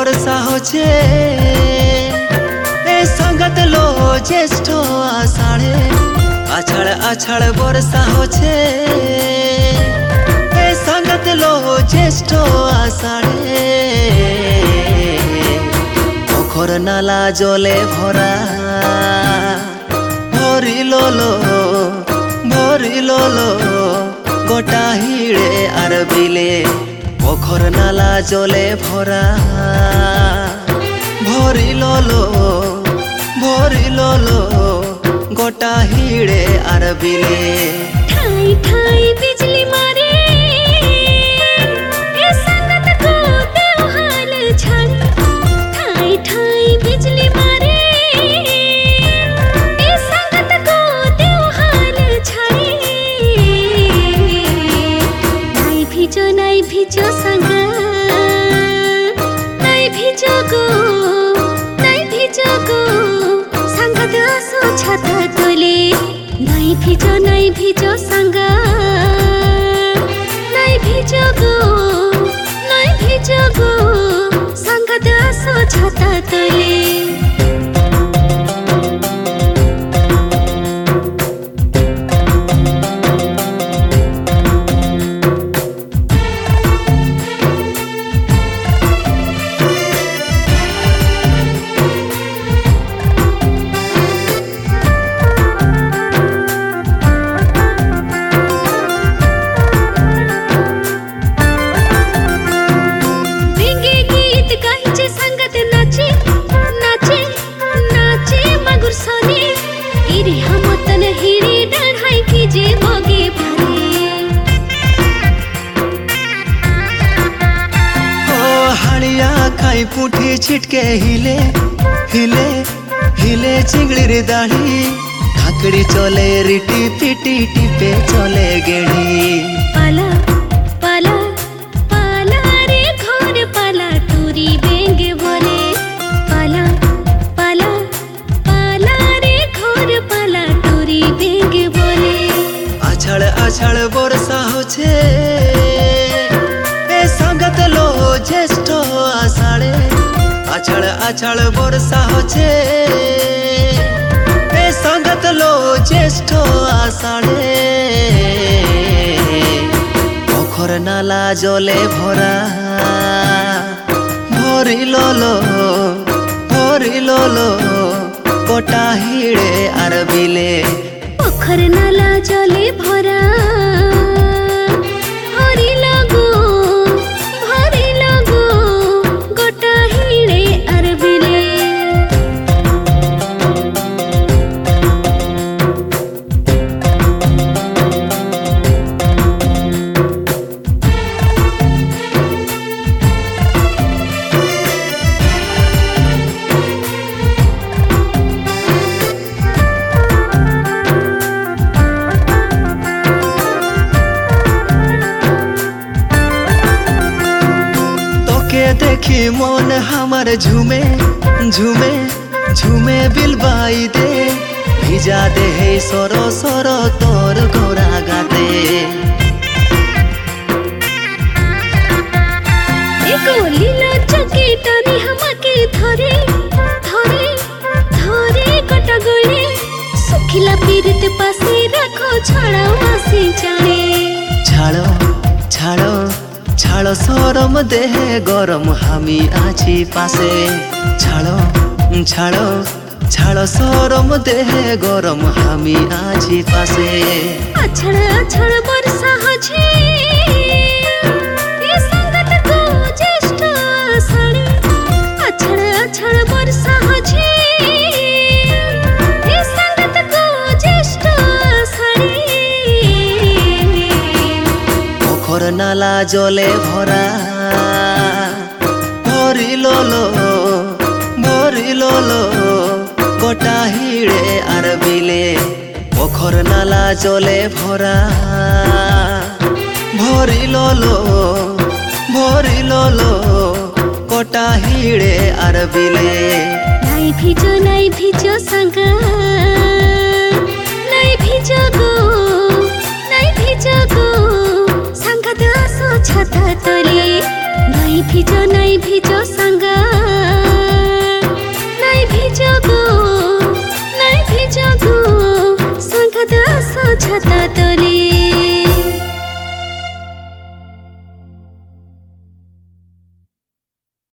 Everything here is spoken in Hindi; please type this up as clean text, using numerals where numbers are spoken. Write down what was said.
बरसा होचे ए संगत लो ज्येष्ठ आषाढ़े आछाड़ आछाड़ बरसा होचे ए संगत लो ज्येष्ठ आषाढ़े पोखर नाला जले भरा भरी लोलो गोटा हिड़े आर बिले पोखर नाला जले भरा भरी लोलो गोटा हिड़े आर बिले ठाई ठाई बिजली मारे ए संगत को देवहाल छाड़ी ठाई ठाई बिजली मारे ए संगत को देवहाल छाड़ी नाई भिजो संगा नाई भिजो गो संगत आसो छाता तोले नाई भिजो संगा नाई भिजो गो संगत आसो छाता तोले खाई पुठी छिटके हिले हिले हिले चिंगड़ी रे दाढ़ी खाकड़ी चले रिटी पिटी टिपे चले गेड़ी पाला पाला पाला रे घोर पाला टूरी बेंगे बोले पाला पाला पाला रे घोर पाला टूरी बेंगे बोले आछाड़ आछाड़ बरसा होछे ए संगत लो ज्येष्ठ आषाढ़े आछाड़ आछाड़ बरसा होछे ए संगत लो ज्येष्ठ आषाढ़े पोखर नाला जले भरा भरी लोलो गोटा हिड़े आर बिले पोखर नाला जले भरा गोटा हिड़े आर बिले देखी मन हमार झूमे झूमे झूमे बिलबाई दे भिजा दे हे सरो सरो तोर गोरा गाते एको लीला चकी टानी हमके धरे धरे धरे कटा गले सुखिला पीरत पासे रखो छाड़ो आसे जाने छाड़ो छाड़ो छाड़ो सरम देह गरम हामी आछि पासे छाड़ो छाड़ो छाड़ो सरम देह गरम हामी आछि पासे आछड़ आछड़ बरसा होछे ए संगत को ज्येष्ठ आषाढ़े आछड़ आछड़ बरसा होछे ए संगत को ज्येष्ठ आषाढ़े पोखर नाला जले भरा भरी लोलो गोटा हिड़े आर बिले पोखर नाला जले भरा भरी लोलो गोटा हिड़े आर बिले नाई भिजो संगा नाई भिजो गो संगत आसो छाता तोले नाई भिजो संगा। जाता